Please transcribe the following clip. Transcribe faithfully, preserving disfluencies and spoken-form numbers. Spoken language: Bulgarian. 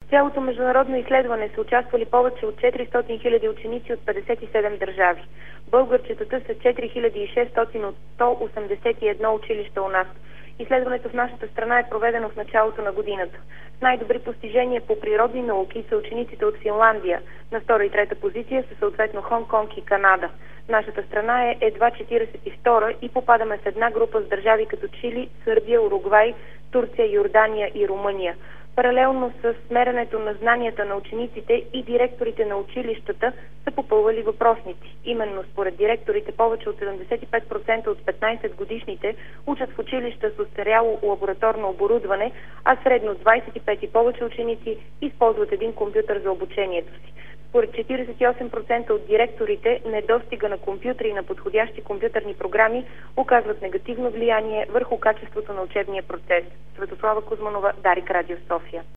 цялото международно изследване са участвали повече от четиристотин хиляди ученици от петдесет и седем държави. Българчетата са четири хиляди и шестстотин от сто осемдесет и едно училища у нас. Изследването в нашата страна е проведено в началото на годината. С най-добри постижения по природни науки са учениците от Финландия. На втора и трета позиция са съответно Хонг-Конг и Канада. Нашата страна е едва четиридесет и втора и попадаме в една група с държави като Чили, Сърбия, Уругвай, Турция, Йордания и Румъния. Паралелно с меренето на знанията на учениците и директорите на училищата са попълвали въпросници. Именно според директорите повече от седемдесет и пет процента от петнайсет годишните учат в училища с остаряло лабораторно оборудване, а средно двайсет и пет и повече ученици използват един компютър за обучението си. Според четиридесет и осем процента от директорите, недостига на компютри и на подходящи компютърни програми оказват негативно влияние върху качеството на учебния процес. Светослава Кузманова, Дарик, Радио София.